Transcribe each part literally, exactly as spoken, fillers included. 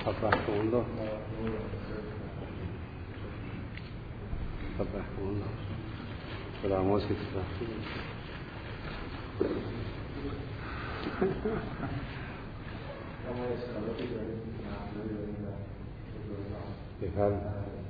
رحمه الله رحمه الله علماء که بفرم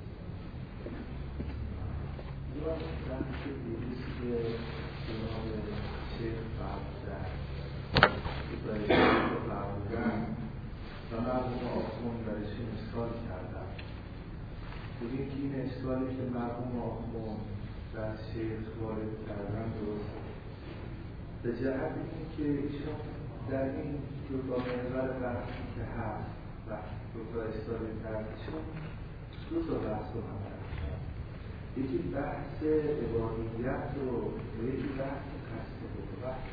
و مرحوم آخوند برشون اشکال کردن. بگیم که این اشکالی که مرحوم آخوند در شیخ وارد کردن درست به جهت این که ایشون در این دو تا محور بحثی که هست و دو تا اشکال کردشون دو تا بحث رو مطرح کردن. یکی بحث عبادیت و یکی بحث قصد قربت.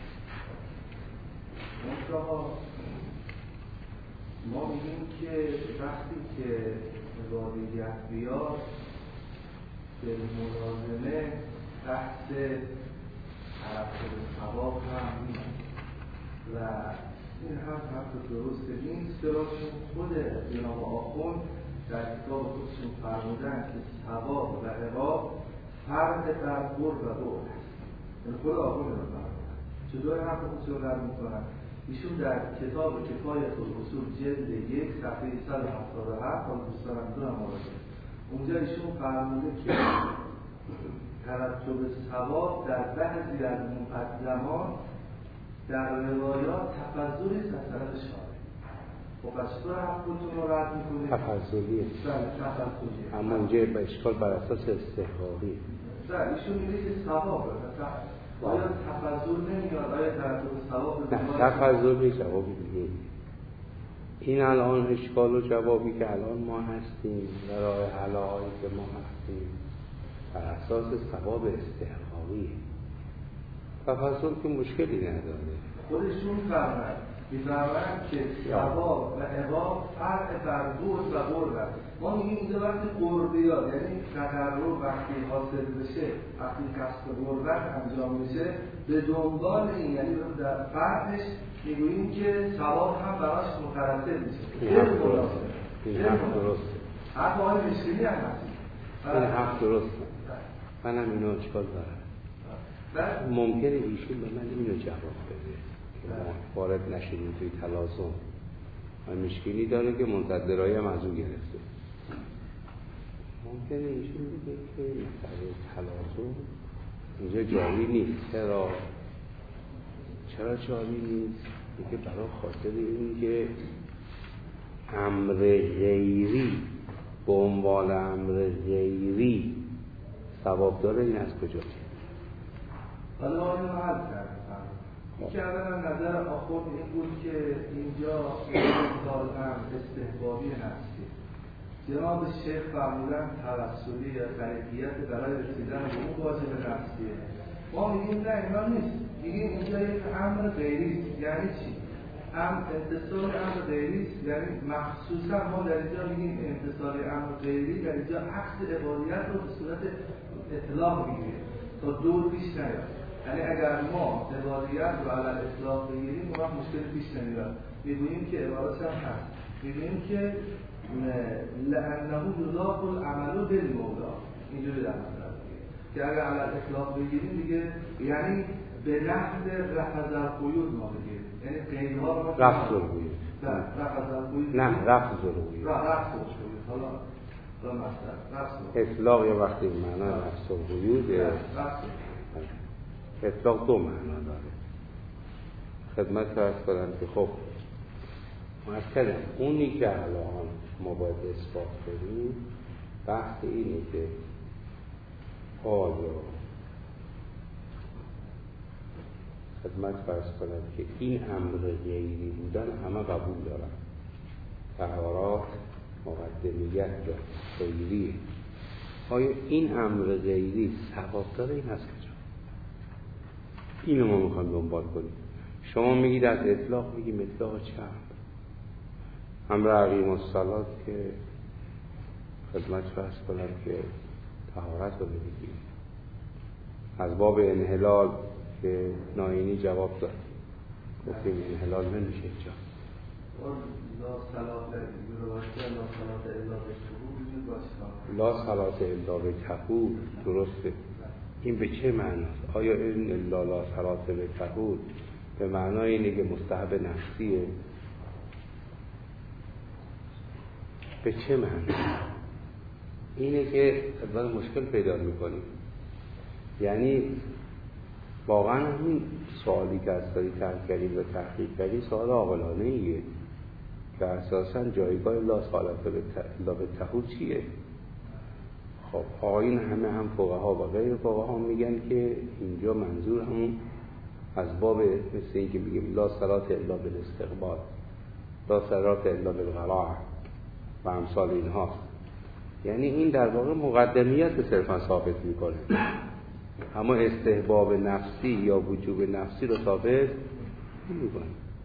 منتها ما میگیم که وقتی که عبادیت بیاد به ملازمه بحث طرف ثواب هم میاد و این هم حرف درسته. این اصطلاحشون خود جناب آخوند در کتاب خودشون فرمودن که ثواب و عقاب فرق بر بر و بر است. یعنی خود آخوند رو فرمودن. چطور حرف خودشون رو رد میکنن؟ ایشون در کتاب کفایت الاصول جلد یک صفحه صد و هفتاد و هفت حالا دوستانم دو نمارده اونجا ایشون فرموده که ترتب ثواب در بعضی از مقدمان در روایات تفضلی است از طرف شارع. خب پس چطور حرفتون رو رد میکنه؟ تفضلیه. بله تفضلیه. اما اونجا به اشکال بر اساس استحقاقی. بله ایشون میگه که ثواب مثلا آیا تفضل نمیاد؟ آیا ترتب ثواب نه تفضلی جوابی دیگه. این الان اشکال و جوابی که الان ما هستیم و راه حل‌هایی که ما هستیم بر اساس ثواب استحقاقیه. تفضل که مشکلی نداره. خودشون فرمند می‌فرمایند که ثواب و عقاب فرق بر برد و برد است. ما میگیم اینجا وقتی قرب بیاد یعنی تقرب وقتی حاصل بشه وقتی قصد قربت انجام میشه به دنبال این یعنی در فرقش میگوییم که ثواب هم براش مترتب میشه. این حرف درسته. این حرف درسته. حرف آقای مشکلی هم هست. این حرف درسته. منم اینو اشکال دارم. ممکنه ایشون به من اینو جواب بده که ما وارد نشدیم توی تلازم و مشکلی داره که منتظرای هم از اون گرفته. ممکنه ایشون بگه که مسئله تلازم اینجا جاری نیست. چرا؟ چرا جاری نیست؟ میگه برای خاطر این که امر غیری به عنوان امر غیری ثواب داره. این از کجا؟ حالا ما اینو حل کردیم. این که اولا نظر آخوند این بود که اینجا مثال هم استحبابی هستی. جناب شیخ فرمودن توسلی یا غریبیت برای رسیدن به اون واجب نفسیه. ما میگیم نه اینا نیست. میگیم اینجا یک امر غیری است. یعنی چی؟ امر امتصال امر غیری است. یعنی مخصوصا ما در اینجا میگیم امتصال امر غیری در اینجا عکس عبادیت رو به صورت اطلاق میگیره تا دور پیش نیاد. یعنی اگر ما عبادیت رو علی اطلاق بگیریم اون وقت مشکل پیش نمیاد. میگوییم که عبارت هم هست. میگوییم که لأنه یضاف العمل بالمولا. اینجوری در نظر بگیریم که اگر علی اطلاق بگیریم دیگه یعنی به نحو رفض القیود ما بگیریم. یعنی قیدها رو رفض القیود. نه رفض القیود. نه رفض القیود. رفض القیود. حالا حالا مثلا رفض اطلاق یا وقتی معنا رفض القیود اطلاق دو معنا داره. خدمت عرض کنم که خب مثلا اونی که الان ما باید اثبات کنیم بحث اینه که آیا خدمت عرض کنم که این امر غیری بودن همه قبول دارن. طهارات مقدمیت یا غیری. آیا این امر غیری ثواب داره؟ این هست کجا؟ اینو ما میخوایم دنبال کنیم. شما میگید از اطلاق، میگیم اطلاق چند؟ امر عقیم الصلات که خدمت فرض کنم که طهارت رو بگیم. از باب انحلال که ناینی جواب داد گفتیم انحلال نمیشه اینجا لا صلاة الا بطهور درسته. این به چه معناست؟ آیا این الا لا صلاة بطهور به معنای اینه که مستحب نفسیه؟ به چه معنی؟ اینه که اول مشکل پیدا میکنیم. یعنی واقعا این سوالی که از داری طرح کردی و تحقیق کردی سوال عاقلانه ایه که اساسا جایگاه لا صلاة الا بطهور چیه؟ خب آقایون همه هم فقها و غیر فقها میگن که اینجا منظور همون از باب مثل این که میگیم لا صلاة الا بالاستقبال، لا صلاة الا بالقراء و امثال اینها. یعنی این در واقع مقدمیت صرفا ثابت میکنه، اما استحباب نفسی یا وجوب نفسی رو ثابت نمیکنه.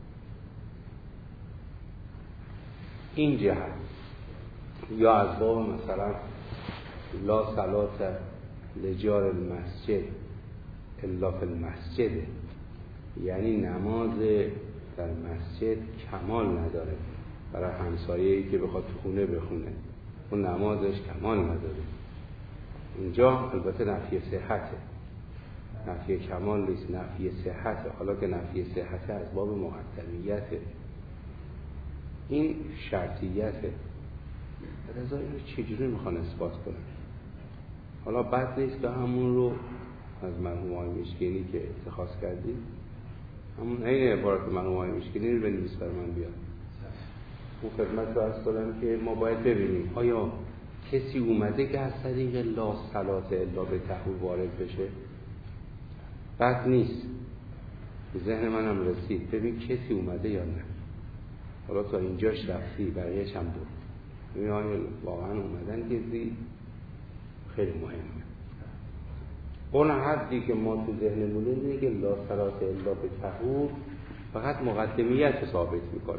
این جهت یا از باب مثلا لا صلاة لجار المسجد الا فی المسجد، یعنی نماز در مسجد کمال نداره برای همسایه‌ای که بخواد تو خونه بخونه، اون نمازش کمال نداره. اینجا البته نفی صحته، نفی کمال نیست، نفی صحته. حالا که نفی صحته از باب مقدمیته، این شرطیته. رضا اینو چجوری میخوان اثبات کنن؟ حالا بد نیست که همون رو از مرحوم آقای مشکینی که اتخاذ کردیم، همون این عبارت مرحوم آقای مشکینی رو بنویس بر من بیاد. اون خدمت رو عرض کنم که ما باید ببینیم آیا کسی اومده که از طریق لا صلاة الا بطهور وارد بشه؟ بد نیست، به ذهن منم رسید. ببین کسی اومده یا نه. حالا تا اینجاش رفتی، بقیه‌اش هم بود. ببین آیا واقعا اومدن کسی؟ خیلی مهمه. اون حدی که ما تو ذهنمون اینه که لا صلاة الا بطهور فقط مقدمیت ثابت میکنه،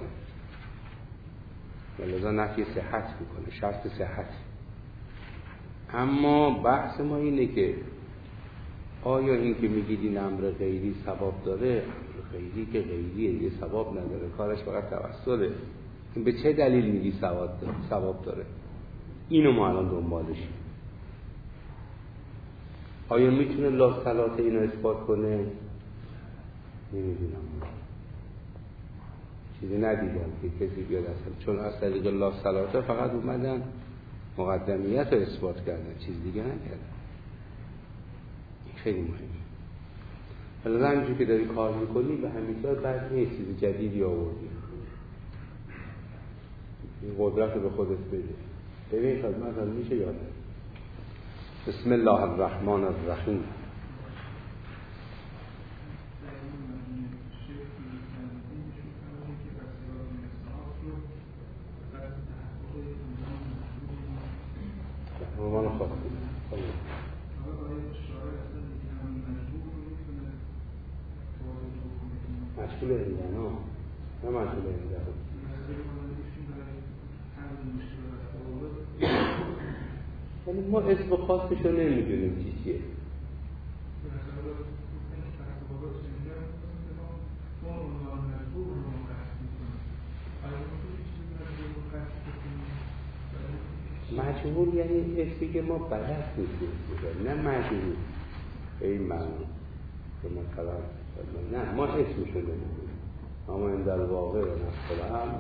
لذا نفی صحت میکنه، شرط صحت. اما بحث ما اینه که آیا این که میگید این امر غیری ثواب داره؟ امر غیری که غیریه، یه ثواب نداره، کارش فقط توسله. این به چه دلیل میگی ثواب داره؟ ثواب داره. اینو ما الان دنبالشیم. آیا میتونه لا صلاة اینو اثبات کنه؟ نمیدونم، چیزی ندیدم که کسی بیاد اصلا، چون از طریق لا صلاة فقط اومدن مقدمیت رو اثبات کردن، چیز دیگه نکردن. این خیلی مهمه. حالا همینجور که داری کار میکنی به همین طور بعد نیست چیز جدیدی آوردی، این قدرت رو به خودت بده. ببین خدمت هم میشه یاده. بسم الله الرحمن الرحیم. عنوان خاصی مشغول ایندانا، نه مشغول ایندانا. یعنی ما اسم خاصش رو نمیدونیم چی چیه. مجهول یعنی اسمی که ما بلد نیستیم، نه مجهول به این معنی که مثلا نه ما اسمشو نمیدونیم، اما این در واقع و نفس الامر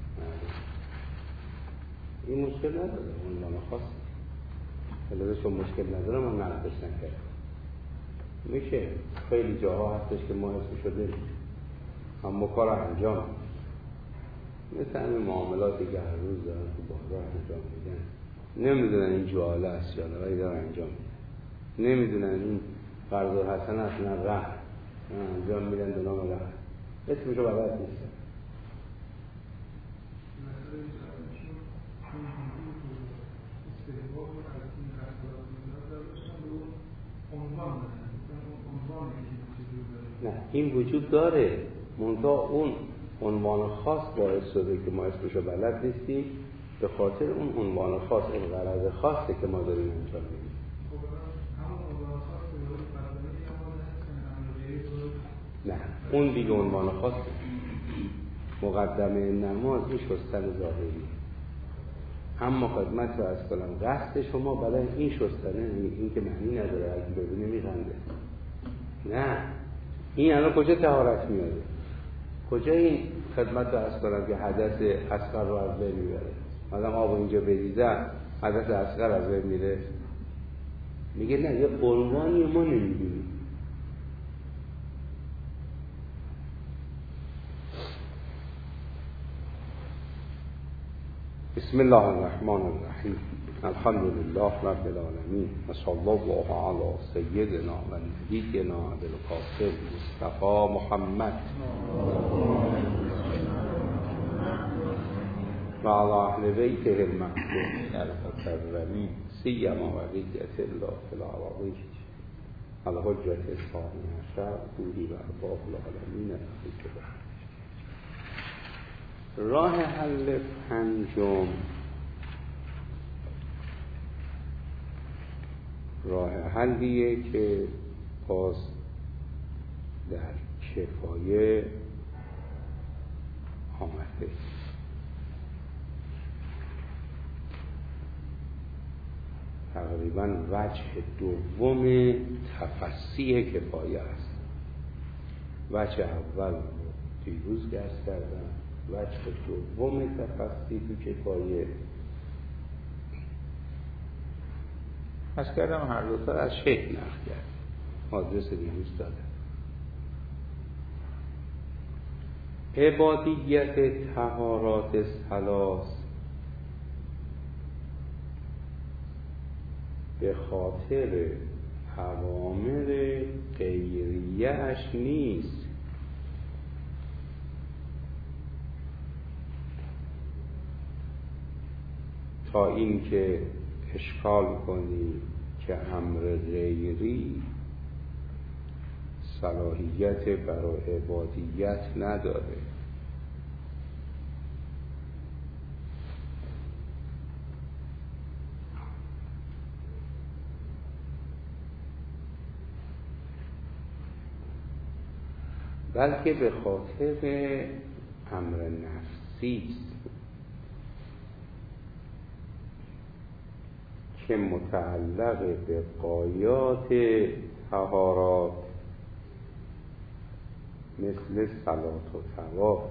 این مشکل نداره. عنوان خاص البته چون مشکل نداره ما نقدش نکردیم. میشه خیلی جاها هستش که ما اسمشو داریم اما کار انجام، مثل همین معاملاتی که هر روز دارن تو بازار انجام میدن، نمیدونن این جواله است یا نه ولی دارن انجام میدن، نمیدونن این قرض الحسنه است نه رهن، انجام میدن به نام رهن، اسمشو بلد نیستن. نه این وجود داره، منتها اون عنوان خاص باعث شده که ما اسمشو بلد نیستیم، به خاطر اون عنوان خاص، این غرض خاصه که ما داریم انجام میدیم. نه اون دیگه عنوان خاصه، مقدمه نماز این شستن ظاهری. اما خدمت رو از کنم قصد شما برای این شستنه این که معنی نداره، اگه ببینه میخنده. نه، این الان کجا طهارت میاره؟ کجا این خدمت رو از کنم که حدث اصغر رو از بین میبره؟ آدم آب اینجا بریزه حدث اصغر از بین میره؟ میگه نه، یه عنوانی ما نمیدونیم. بسم الله الرحمن الرحیم. الحمد لله رب العالمین و صلی الله علی سیدنا و نبینا ابوالقاسم مصطفی محمد و علی اهل بیته المعصومین المکرمین سیما بقیة الله فی الارضین الحجة الثانی عشر بودی و ارباب العالمین. راه حل پنجم راه حلیه که باز در کفایه آمده. تقریبا وجه دوم تفسیح کفایه است. وجه اول رو دیروز گرد کردم، وجه دوم تفسیح تو کفایه از کردم هر دو تا از شیخ نقل کرد، آدرس دیروز داده. عبادیت طهارات ثلاث به خاطر اوامر غیریه اش نیست، تا این که اشکال کنی که امر غیری صلاحیت برای عبادیت نداره. بلکه به خاطر امر نفسی است که متعلق به غایات طهارات مثل صلات و طواف.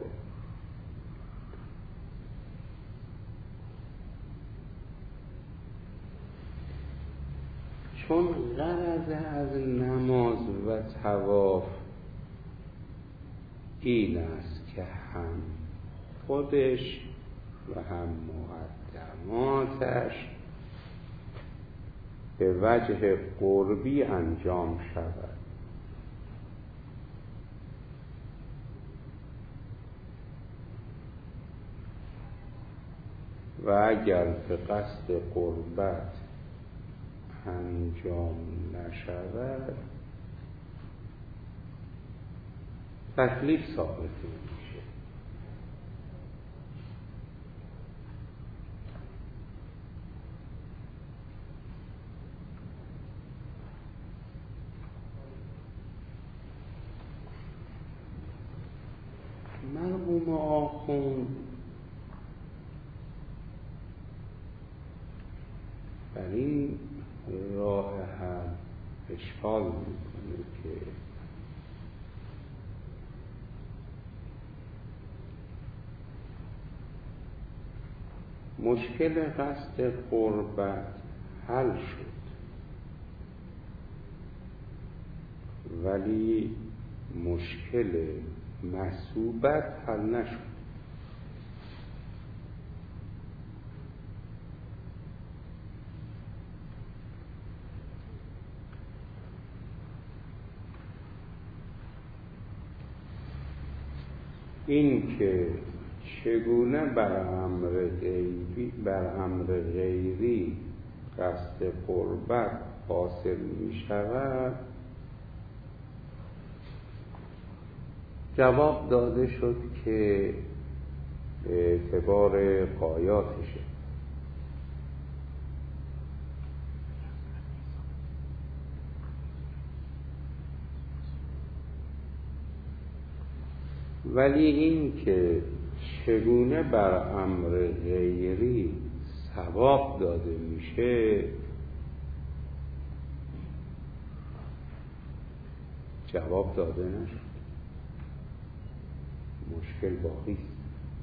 چون غرض از نماز و طواف این است که هم خودش و هم مقدماتش به وجه قربی انجام شود و اگر به قصد قربت انجام نشود تکلیف ثابت میشه. مرحوم آخوند بر این راه هم اشکال میکنه که مشکل قصد قربت حل شد ولی مشکل مثوبت حل نشد. این که چگونه بر امر غیری بر امر غیری قصد قربت حاصل می شود جواب داده شد که به اعتبار غایاتشه. ولی این که چگونه بر امر غیری ثواب داده میشه جواب داده نشد. مشکل باقی است.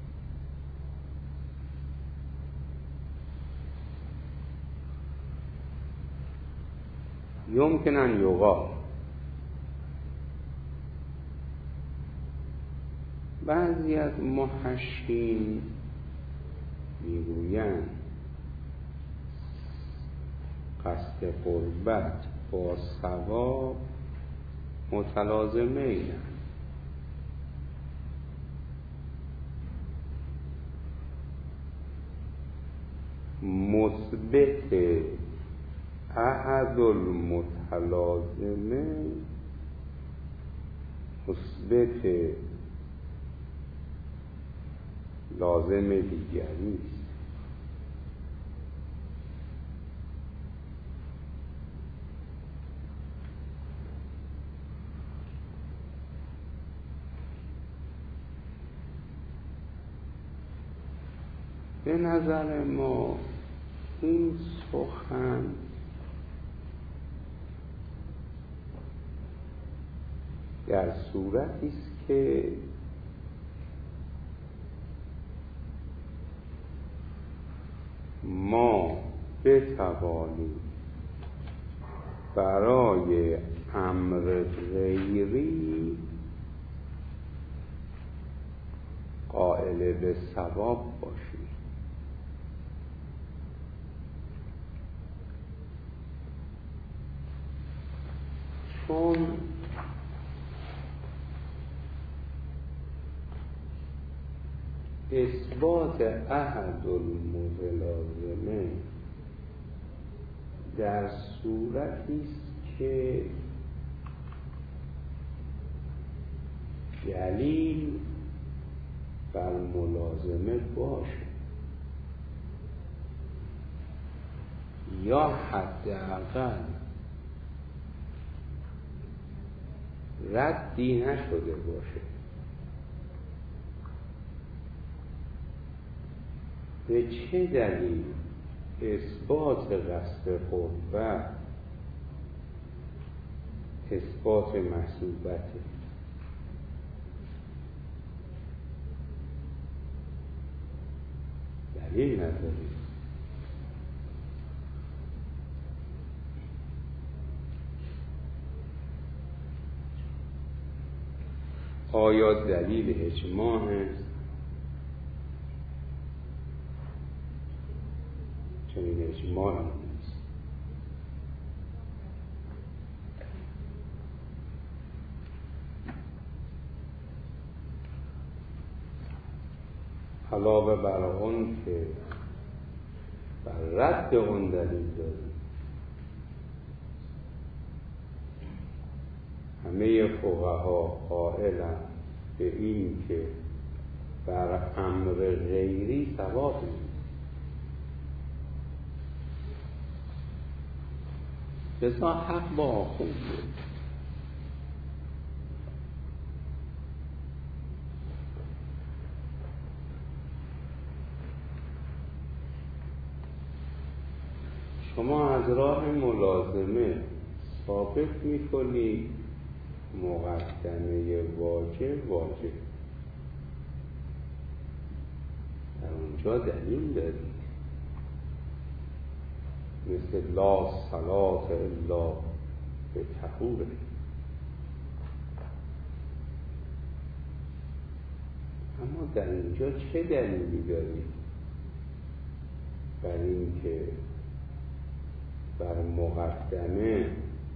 یمکن ان یقال، بعضی از محشین میگویند قصد قربت با ثواب متلازمه ایند. مثبت احد المتلازمه مثبت لازم دیگری است. به نظر ما این سخن در صورتی است که ما بتوانیم برای امر غیری قائل به ثواب باشیم. چون اثبات احد المتلازمه در صورتی است که دلیل بر ملازمه باشه یا حداقل ردی نشده باشه. به چه دلیل اثبات قصد قربت اثبات محسوبته؟ دلیل نداری. آیا دلیل اجماع است؟ چنین اجماع هم نیست. علاوه بر آن که بر رد اون دلیل داریم، همه فقها قائلند به این که بر امر غیری ثواب نیست. لذا حق با آخون بود. شما از راه ملازمه ثابت میکنید مقدمه واجب واجب، در اونجا دلیل دارید، مثل لا صلاة الا به طهور. اما در اینجا چه دلیلی دارید بر این که بر مقدمه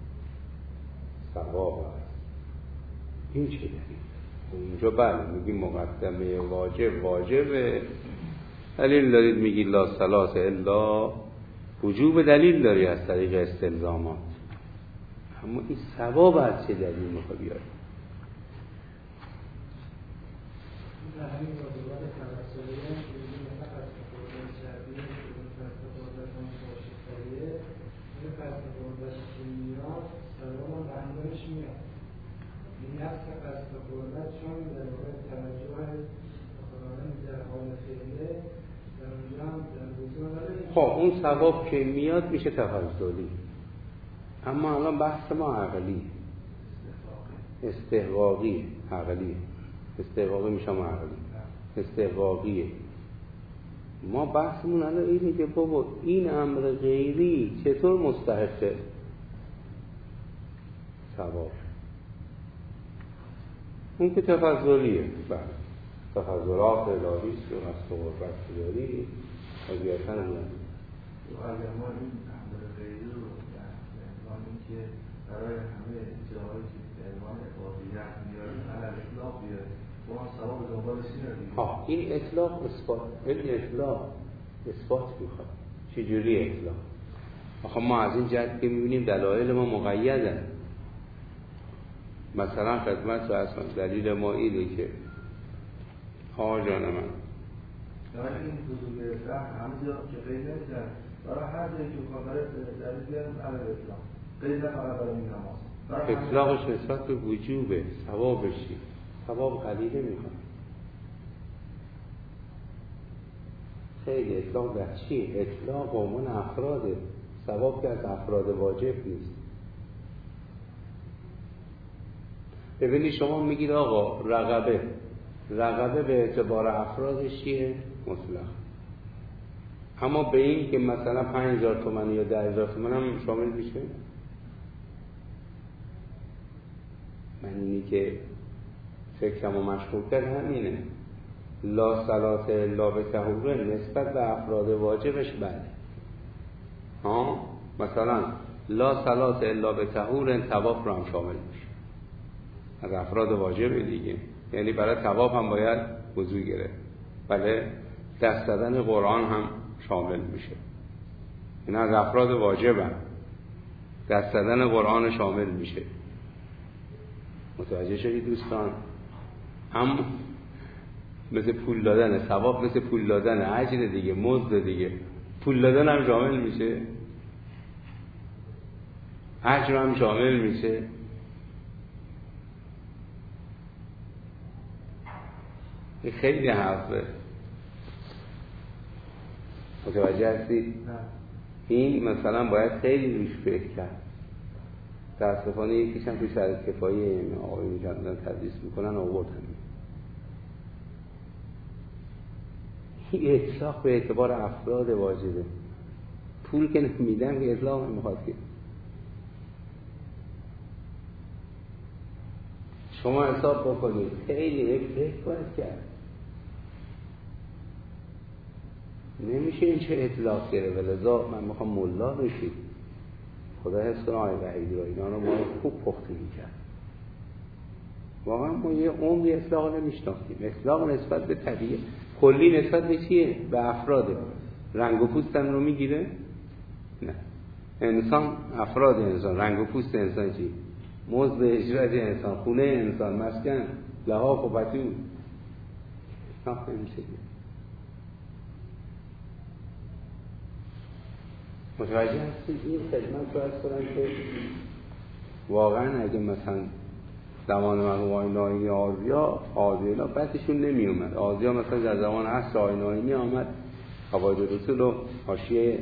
ثواب است؟ این چه دلیل؟ اونجا بله میگی مقدمه واجب واجبه، دلیل دارید میگی لا صلاة الا، وجوب دلیل داری از طریق استلزامات، اما این ثواب از چه دلیل میخواد بیاری؟ در همین واجبات توسلیه میگیم مثلا قصد قربت شرعیه قصد قربت باشیستریه این قصد قربت که میاد ثواب هم به همراهش میاد. این نفس قصد قربت چون در واقع توجه خداوند در حال فعله در اونجا هم در بزرگ خب اون ثواب که میاد میشه تفضلی. اما الان بحث ما عقلی استحقاقی عقلی استحقاقی میشه ما عقلی استحقاقیه. ما بحثمون الان اینه که بابا این امر غیری چطور مستحق ثواب؟ اون که تفضلیه. بله تفضلات الهی است که قصد قربت داری طبیعتاً هم اگر ما این امر غیری رو در عنوان اینکه برای همه جاهایی که به عنوان عبادیت میاریم علل اطلاق بیاریم با هم ثواب دنبالش نداریم. ها این اطلاق اثبات، این اطلاق اثبات میخواد. چجوری اطلاق؟ آخه ما از این جهت که میبینیم دلایل ما مقیدن. مثلا خدمت و اصلا دلیل ما اینه که آقا جان من برای این حضور گرفتن همه جا که قید نمیدن برای هر جایی که برای دلیل بیاریم علل اطلاق قید نفقط برای این نماز اطلاقش نسبت به وجوبه ثوابش ثواب قلیله میخواد. خیلی اطلاق در چی؟ اطلاق به عنوان افراده. ثواب که از افراد واجب نیست. ببینید شما میگید آقا رقبه رقبه به اعتبار افرادش چیه؟ مطلق. اما به این که مثلا پنج هزار تومانی یا ده هزار تومانی هم شامل میشه؟ من اینی که فکرم و مشغول کرد همینه. لا صلات الا به طهور نسبت به افراد واجبش بله. ها مثلا لا صلات الا به طهور طواف رو هم شامل میشه از افراد واجب دیگه. یعنی برای طواف هم باید وضو گرفت. بله دست زدن قرآن هم شامل میشه. این از افراد واجب هم دست زدن قرآن شامل میشه. متوجه شدید دوستان؟ هم مثل پول دادن ثواب مثل پول دادن اجر دیگه مزد دیگه. پول دادن هم شامل میشه اجر هم شامل میشه. این خیلی حرفه. متوجه هستید؟ این مثلا باید خیلی روش فکر کرد. تاسفانه یکیش هم توی شرط کفایی آقایی میکردن تدریس میکنن آوردن. این اطلاق به اعتبار افراد واجبه. پول که نمیدن که اطلاق هم میخواد که شما حساب بکنید. خیلی فکر باید کرد. نمیشه این چه اطلاق گره ولذا من میخوام ملا بشید. خدا حس کنه آقای وحیدی رو اینا رو ما خوب پخته میکرد. واقعا ما یه عمری اطلاق نمیشناختیم. اطلاق نسبت به طبیعه کلی نسبت به چیه؟ به افراده. رنگ و پوستن رو میگیره؟ نه. انسان افراد انسان رنگ و پوست انسان چی؟ مزد اجرت انسان خونه انسان مسکن لحاف و بطون ناخته میشه. متوجه هستید؟ این خدمت رو از کنم که واقعا اگه مثلا زمان مرحوم آقای ناینی آزیا آزیا بعدشون نمی اومد. آزیا مثلا در زمان عصر آقای ناینی آمد قواعد رسول و حاشیه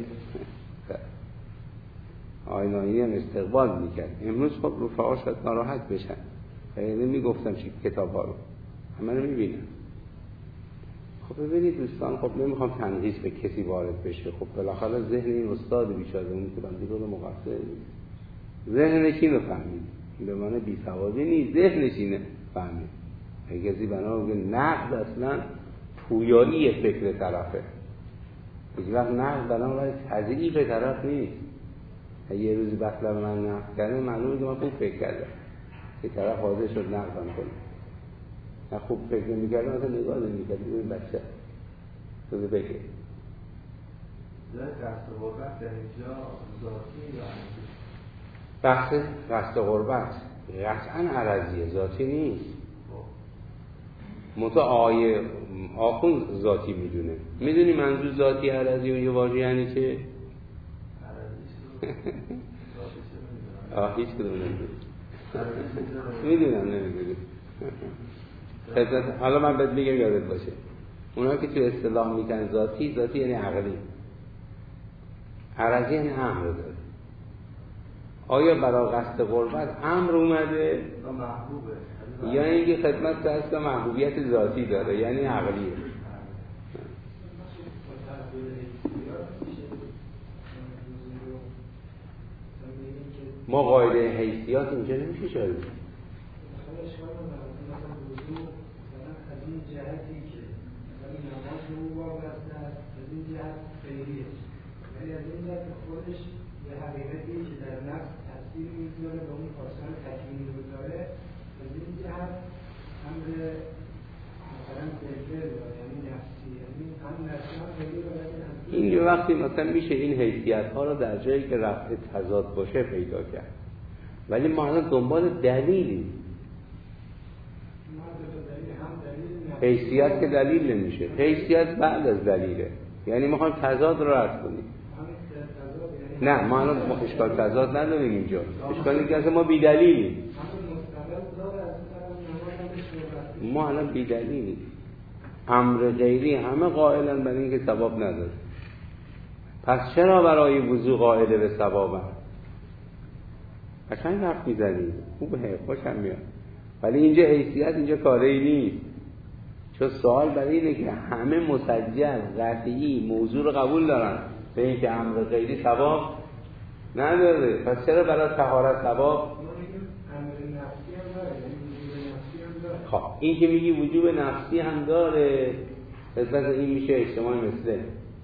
آقای ناینی هم استقبال میکرد. امروز خب رفعا شاید ناراحت بشن. خیلی میگفتم چی کتاب ها رو همه رو میبینم. خب ببینید دوستان خب نمیخوام تنقیص به کسی وارد بشه. خب بالاخره ذهن این استاد بیچاره اون که بنده رو مقصر نیست. ذهنش اینو فهمید. به معنی بی سوادی نیست. ذهنش اینه فهمید. اگه کسی بنا بگه نقد اصلا پویایی فکر طرفه. هیچ وقت نقد بنا برای تضعیف طرف نیست. اگه یه روزی بطلب من نقد کرده معلومه که من خوب فکر کردم که طرف حاضر شد نقدم کنه. نه خوب فکر نمی‌کردم مثلا نگاه نمی‌کردم این بچه تو بگه در قصد غربت در اینجا ذاتی یا عرضی؟ بحث قصد غربت قطعا عرضیه ذاتی نیست. متو آیه آخون ذاتی میدونه. میدونی منظور ذاتی عرضی و یه واژه یعنی چه؟ عرضی شد آه هیچ کدوم نمیدونی. میدونم نمیدونی. حالا من بهت میگم یادت باشه، اونا که تو اصطلاح میگن ذاتی، ذاتی یعنی عقلی، عرضی یعنی امر داره. آیا برای قصد قربت امر اومده یا اینکه خدمت به اصل محبوبیت ذاتی داره یعنی عقلیه؟ ما قاعده حیثیات اینجا نمیشه شاید. ولی از این جهت خودش یه حقیقتی که در نفس تاثیر میذاره به اون خواستن تکمیل میذاره، از این جهت امر مثلا دلبر یعنی نفسی، یعنی هم نفسی هم دلبر. این وقتی مثلا میشه این حیثیت ها رو در جایی که رفع تضاد باشه پیدا کرد، ولی ما الان دنبال دلیلی، حیثیت که دلیل نمیشه، حیثیت بعد از دلیله، یعنی ما خواهیم تضاد رو رد کنیم. نه ما الان اشکال تضاد نداریم اینجا، اشکال اینه که اصلا ما بی دلیلیم، ما الان بی دلیلیم. امر غیری همه قائلن برای اینکه ثواب نداره، پس چرا برای وضو قائله به ثوابن؟ قشنگ حرف میزنید، خوبه، خوشم میاد. ولی اینجا حیثیت اینجا کاری نیست، چون سوال برای اینه که همه مسجل قطعی موضوع رو قبول دارن به اینکه امر غیری ثواب نداره، پس چرا برای طهارت ثواب؟ خب این که میگی وجوب نفسی هم داره، پس این میشه اجتماعی مثله.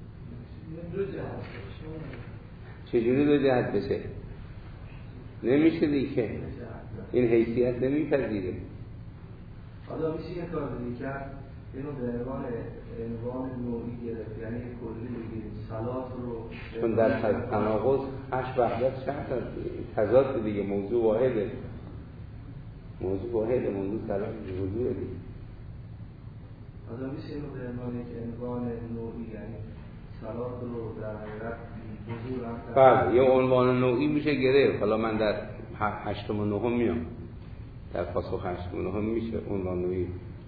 چجوری دو جهت بشه؟ نمیشه دیگه، این حیثیت نمیپذیره. حالا میشه یه کار دیگه کرد، اینو به عنوان عنوان نوعی گرفت، یعنی کلی بگیریم صلات رو، چون در تناقض هشت وحدت شرط هست، تضاد دیگه، موضوع واحده، موضوع واحده، موضوع صلات وضوء دیگه. حالا میشه اینو به عنوان یک عنوان نوعی، یعنی صلات رو در حقیقت وضوء هم بله، یه عنوان نوعی میشه گرفت. حالا من در هشتم و نهم میام، در پاسخ هشتم و نهم میشه عنوان نوعی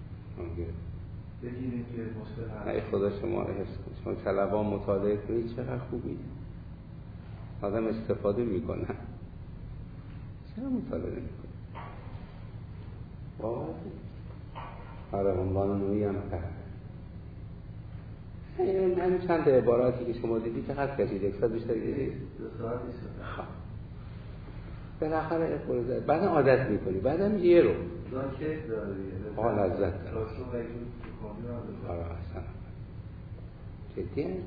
بگیریم که مشکل هست. ای خدا شما رو حفظ کنید، شما طلبا مطالعه کنید چقدر خوبی، آدم استفاده میکنه. چرا مطالعه نمیکنه؟ واقعا آره عنوان نوعی هم کرد. همین چند عباراتی که شما دیدی چقدر کشید؟ یک ساعت بیشتر کشید؟ دو ساعت بیشتر. خب بالاخره اقرار بعدا عادت میکنی، بعدا میگه یه رو دان کیک داره دیگه، آه لذت داره. راسو بگیم تو کامل آره اصلا جدی هم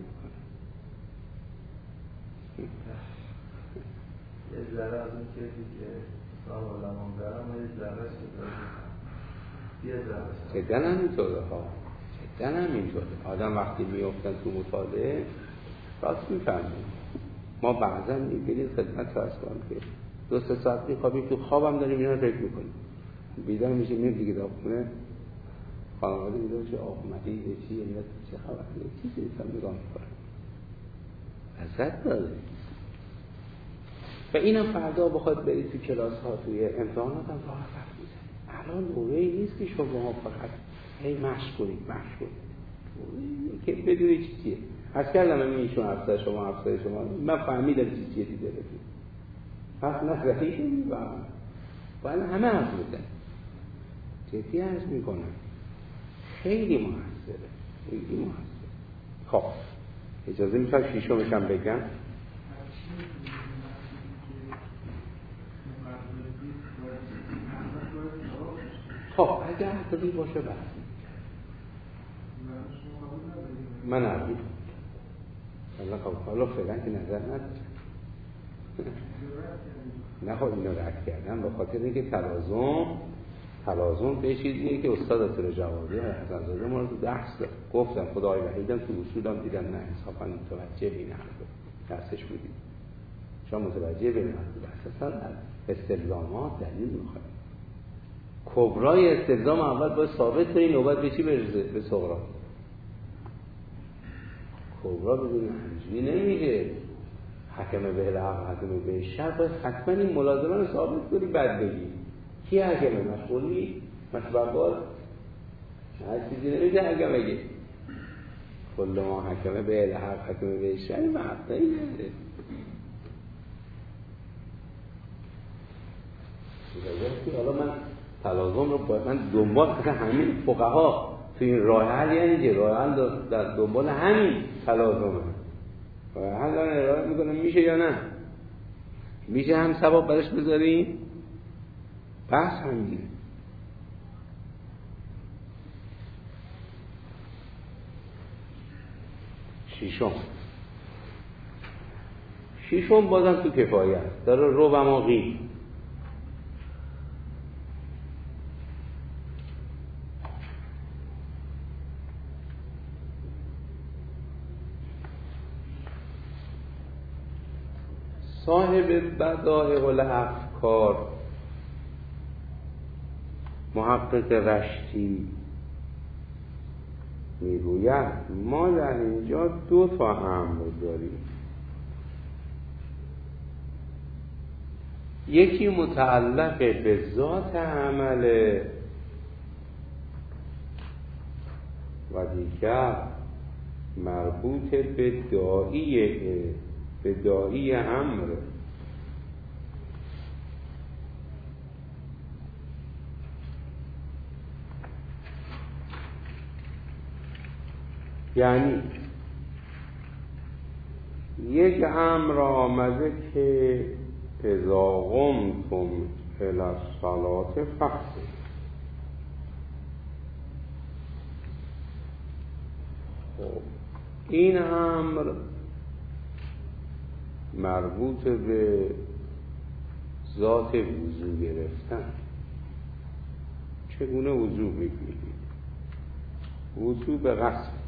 یه ذره از اون کیکی که سال علمان دارم و یه ذره شده یه ذره جدن هم اینطوره ها، جدن هم اینطوره. آدم وقتی میافتن تو مطالعه راست میفهمیم. ما بعضا میبینید خدمت رو از کنم که دو سه ساعت میخوابیم، تو خوابم داریم اینا رو فکر میکنیم، بیدار میشه میریم دیگه داخونه خانواده میدونم چه آقمدی به چی یا چه خبر چیزی نیستم نگاه میکنم، لذت داره. و اینم فردا بخواد برید تو کلاس ها توی امتحانات هم راحت حرف میزنید. الان موقعی نیست که شما فقط هی مشق کنید مشق کنید که بدونی چی چیه. از کردم همین ایشون افسر شما افسر شما من فهمیدم چی چیه دیده بودید حرف نزدید و باید همه حرف میزن. جدی عرض میکنم خیلی موثره، خیلی موثره. خب اجازه میتونم شیشمش هم بگم. خب اگر حتی باشه بعد من عربی حالا فعلا که نظر ندارم نه خب اینو رد کردم به خاطر اینکه تلازم تلازم به چیزیه که استاد اصل جوابی حسن زاده ما رو تو درس داد. گفتم خدای وحیدم تو اصولم دیدم نه انصافا متوجه بین حرفه درسش بودیم شما متوجه بین حرفه اساسا استلزامات دلیل میخوایم. کبرای استلزام اول باید ثابت کنی نوبت به چی برسه؟ به صغرا. کبرا بدون همجوری نمیگه حکم به الحق حکم به شر، باید حتما این ملازمه رو ثابت کنی بعد بگی. کی حکمه؟ مشغولی؟ مشبقال؟ هر چیزی نمیشه حکم بگه کل ما حکمه به الحق حکمه به شری محقه ای نده حالا من تلازم رو باید من دنبال اصلا همین فقها تو این راه حل یعنی که راه حل در دنبال همین تلازمه راه حل دارن ارائه میکنم میشه یا نه میشه هم ثواب برش بذاریم بحث همینه. شیشم شیشم بازم تو کفایت داره رو و ماقی صاحب بدائع الافکار محقق رشتی میگوید ما در اینجا دو تا امر داریم، یکی متعلق به ذات عمله و دیگر مربوط به داعیه به داعی امر. یعنی یک امر آمده که اذا قمتم الی الصلاة فاغسلوا، خب این امر مربوط به ذات وضو گرفتن. چگونه وضو بگیرید؟ وضو به غسل.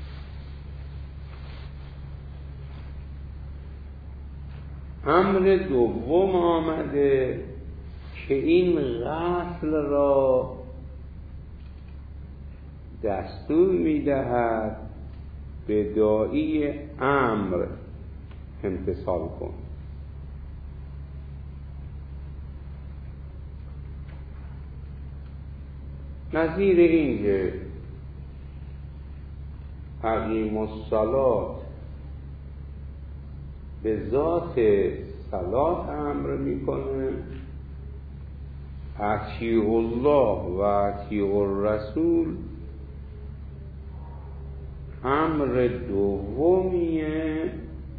امر دوم آمده که این غسل را دستور میدهد به داعی امر امتثال کن. نظیر این که اقیم الصلاة به ذات صلاة امر میکنه، اطیعوا الله و اطیعوا الرسول امر دومیه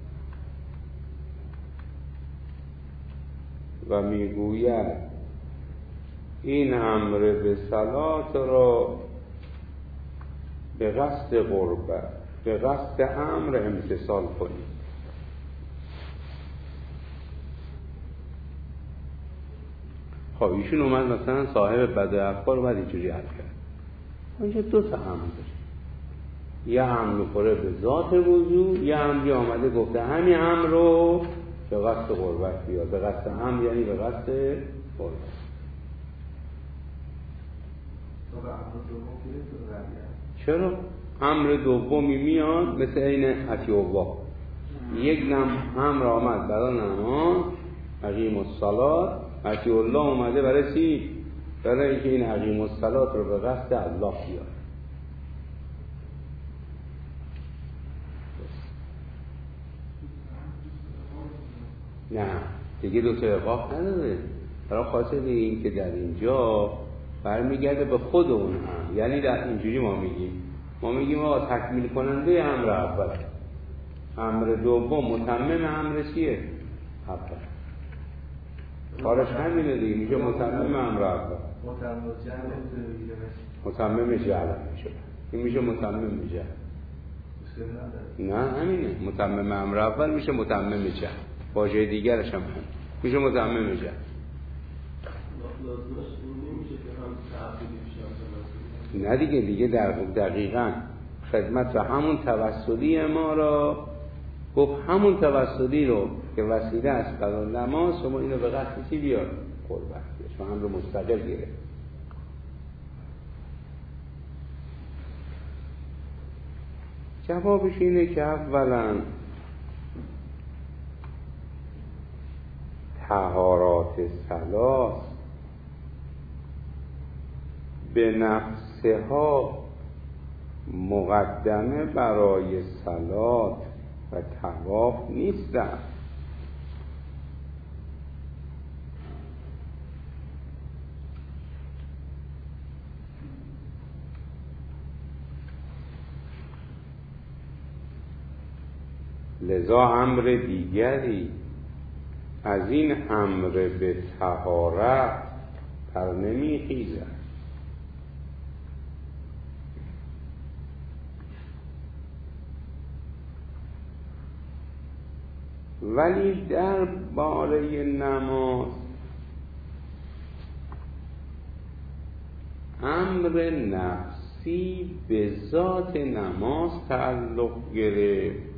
و میگوید این امر به صلاة را به قصد قربت به قصد امر امتثال کنید. خب ایشون اومد مثلا صاحب بدائع الافکار اومد اینجوری حل کرد. اینجا دو تا امر داره، یه امر میخوره به ذات وضو، یه امری آمده گفته همین امر رو به قصد قربت بیار. به قصد امر یعنی به قصد قربت. چرا؟ امر دومی میاد مثل این اطیعوا الله. یک نم امر آمد برای نماز اقیم الصلاة، اطیعوا الله اومده برای چی؟ برای اینکه این اقیم الصلاة رو به قصد الله بیار. نه دیگه دو تا اقاق نداره. برای خاطر این که در اینجا برمیگرده به خود اون هم. یعنی در اینجوری ما میگیم ما میگیم آقا تکمیل کننده امر اول، امر دوم متمم امر چیه؟ اول. کارش همینه دیگه، میشه متمم امر اول. متمم جعل میشه. این میشه متمم جعل. نه همینه، متمم امر اول میشه متمم جعل. واژه دیگرش هم همین میشه متمم جعل. نه دیگه دیگه در دقیقاً خدمت و همون توسلی ما را گفت، همون توسلی رو که وسیله است برای نماز شما اینو به قصد چی بیار؟ قربت بیار. شما هم رو مستقل گیره. جوابش اینه که اولا طهارات ثلاث به نفسها مقدمه برای صلات و طواف نیستند. لذا امر دیگری از این امر به طهارت پر نمی خیزد. ولی در باره نماز امر نفسی به ذات نماز تعلق گرفت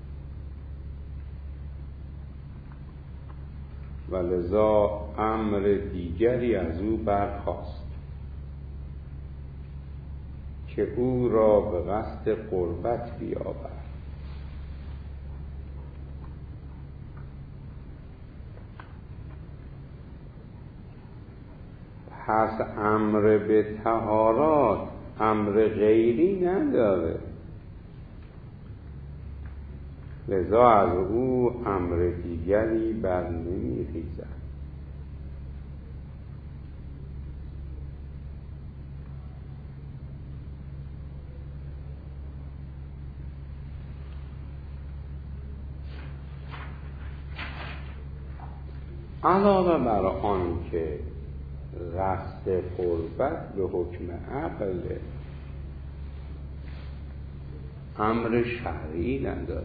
و لذا امر دیگری از او برخاست که او را به قصد قربت بیاورد. پس امر به طهارات امر غیری نداره، لذا از او امر دیگری بر نمی خیزد. علاوه بر آن که قصد قربت به حکم عقل امر شرعی نداره.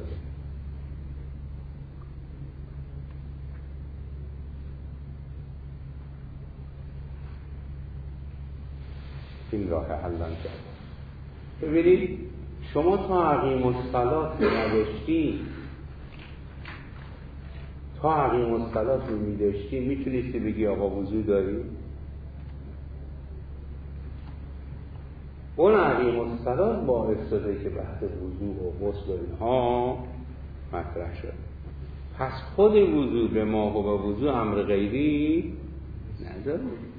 این راه حل کرد. ببینید شما تا عقیم الصلات نداشتی، تا عقیم الصلات رو میداشتی میتونستی بگی آقا وضو داری؟ اون عقیم الصلات باعث شده که بحث وضو و غسل و اینها مطرح شد. پس خود وضو به ما و به وضو امر غیری نداره،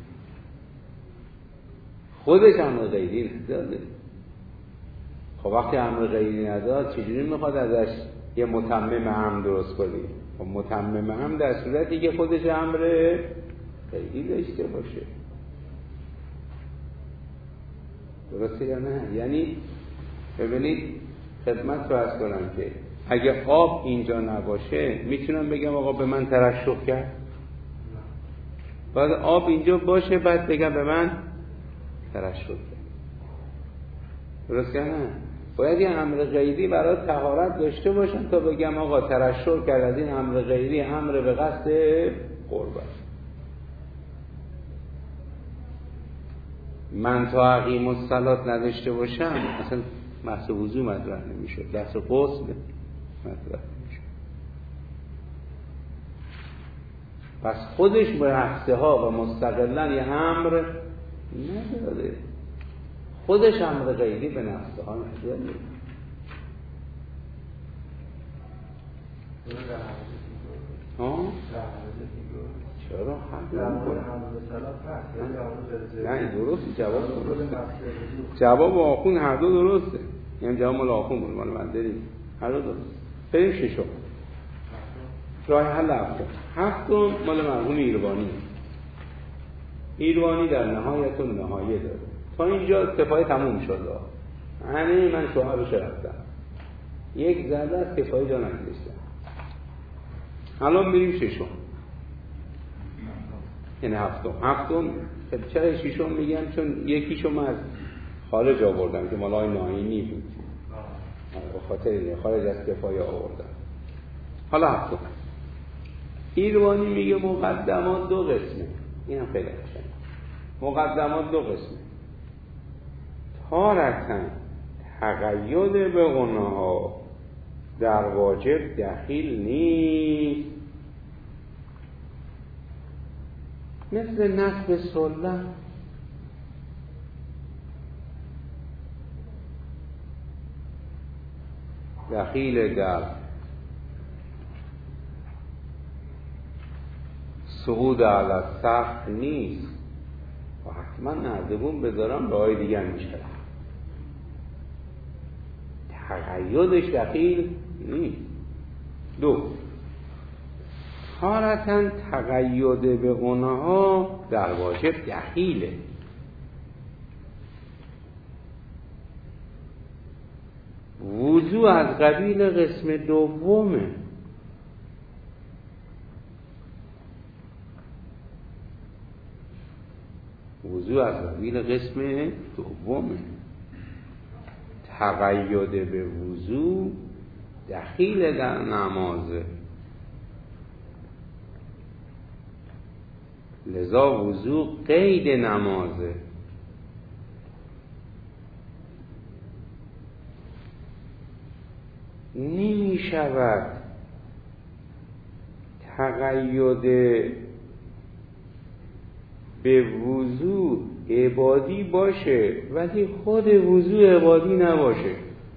خودش امر غیری نداره. خب وقتی امر غیری نداره چجوری میخواد ازش یه متمم هم درست کنی؟ خب متمم هم در صورتی که خودش امر غیری داشته باشه، درسته یا نه؟ یعنی ببینید خدمت رو عرض کنم که اگه آب اینجا نباشه میتونم بگم آقا به من ترشح کرد؟ باید آب اینجا باشه بعد بگم به من ترشح کرد، درسته یا نه؟ باید یه امر غیری برای طهارت داشته باشم تا بگم آقا ترشح کرد از این امر غیری امر به قصد قربت. من تا عقیم الصلات نداشته باشم اصلا بحث وضو مطرح نمیشه، بحث غسل مطرح نمیشه. پس خودش به نفسه ها و مستقلن یه امر نداره، خودش امر غیری به نفسه ها نداره. ها؟ چرا حد نه این درسته، جواب درسته، جواب آخون هر دو درسته، یعنی جواب مال آخون بود مال من داریم هر دو درسته. بریم ششم راه حل هفتم. هفتم مال مرحوم ایروانی. ایروانی در نهایت و نهایه داره. تا اینجا کفایه تموم شد، همه من شوهرش رفتم یک ذره از کفایه جا نگذاشتم. الان بریم ششم، یعنی هفتم. هفتم چرا ششم میگم؟ چون یکیشو از خارج آوردم که مال آقای ناینی بود، به خاطر اینه خارج از کفایه آوردم. حالا هفتم ایروانی میگه مقدمات دو قسمه، این هم خیلی قشنگه. مقدمات دو قسمه، تارةً تقید به گناه‌ها در واجب دخیل نیست، مثل نصب سنت. دخیل در سعود علی السقف نیست، و حتما نردبون بذارم راهی دیگر میشه. تقییدش دخیل نیست. دو، حالتاً تقیید به اونها در واجب دخیله. وضوع از قبیل قسم دومه. وضوع از قبیل قسم دومه. تقید به وضوع دخیل در نمازه. لذا وضوع قید نمازه. نمی شود تقید به وضوع عبادی باشه ولی خود وضوع عبادی نباشه.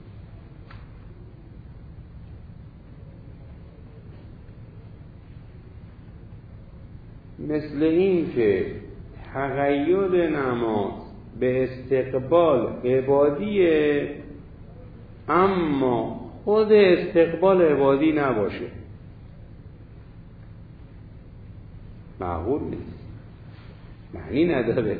مثل این که تقید نماز به استقبال عبادیه اما خود استقبال عبادی نباشه، معقول نیست، معنی نداره.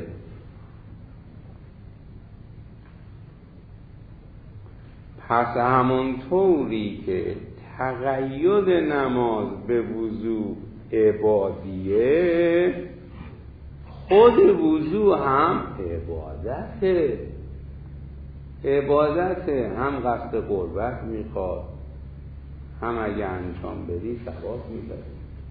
پس همونطوری که تقید نماز به وضوع عبادیه، خود وضوع هم عبادته. عبادت هم قصد قربت میخواد، هم اگه انجام بدی ثواب میبری.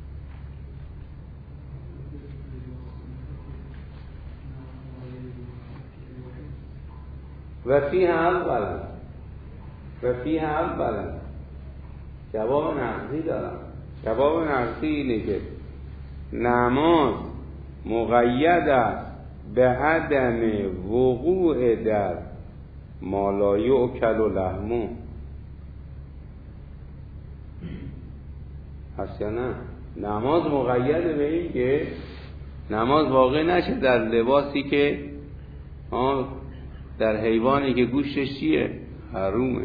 و فیه اولا و فیه اولا جواب نقضی دارم. جواب نقضی اینه که نماز مقید است به عدم وقوع در ما لا یؤکل لحمه. هست یا نه؟ نماز مقید به این که نماز واقع نشه در لباسی که آه در حیوانی که گوشتش چیه؟ حرومه.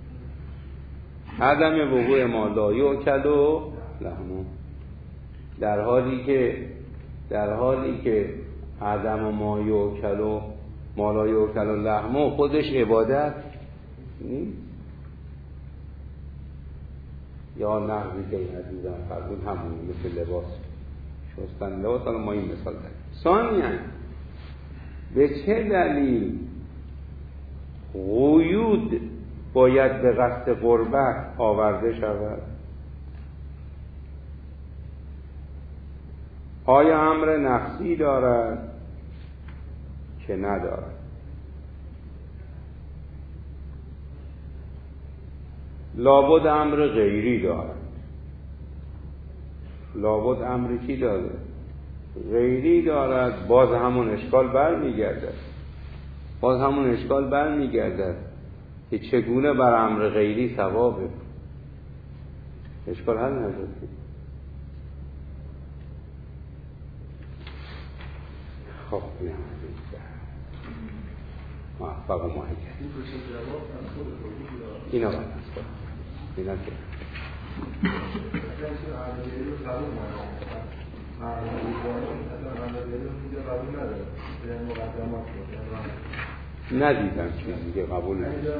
عدم وقوع ما لا یؤکل لحمه، در حالی که در حالی که عدم ما یؤکل ما لا یؤکل لحمه خودش عبادت نیست. یا نقضی که این عزیزم فرمود همون مثل لباس شستن لباس. حالا ما این مثال داریم. ثانیاً به چه دلیل قیود باید به قصد قربت آورده شود؟ آیا امر نفسی دارد که ندارد؟ لابد امر غیری دارد. لابد امر چی داره؟ غیری دارد. باز همون اشکال برمیگردد باز همون اشکال برمیگردد که چگونه بر امر غیری ثوابه. اشکال حل نشد. خب بیام موفق و ماهی اینا باید است اینا که ندیدم چیزی که قبول ندیدم.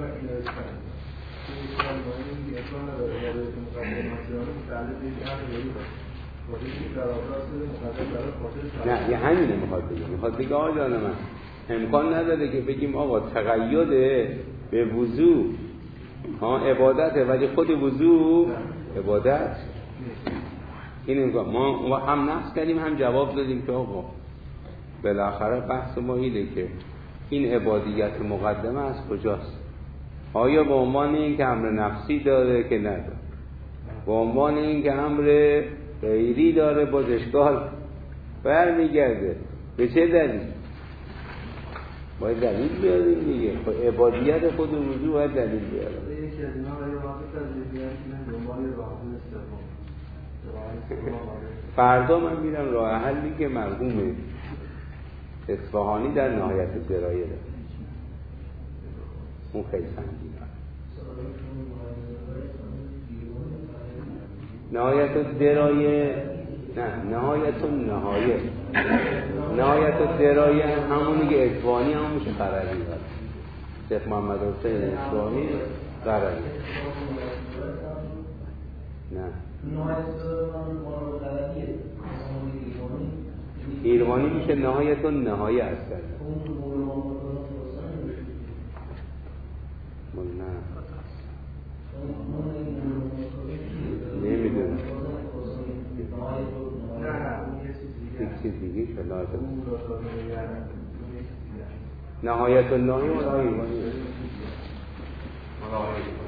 نه یه همینه میخواد بگیم. میخواد بگه آقا جان من امکان نداره که بگیم آقا تقید به وضوع ها عبادته ولی خود وضوع عبادت این امکان. ما هم نقص کردیم هم جواب دادیم که آقا بالاخره بحث ما اینه که این عبادیت مقدمه از کجاست؟ آیا به عنوان این که امر نفسی داره که نداره؟ به عنوان این که امر غیری داره؟ باز اشکال برمیگرده. به چه دلیل؟ باید دلیل بیاریم دیگه. عبادیت خود وضوع باید دلیل بیاریم. یکی از اینا برای واقع تجربیت که دنبال راه استفاده فردا من میرم راه حلی که مرحومه اصفهانی در نهایت درایه داره، اون خیلی سنگینه. نهایت درایه نه، نهایت نهایه نهایت درایه همونی که اصفهانی هم میشه قراری داره. شیخ محمد حسین اصفهانی قراری نه ایروانی میشه نهایت نهایه هست کرده نه نمیدونم یک چیز دیگه شد نهایت نهایه و ایروانی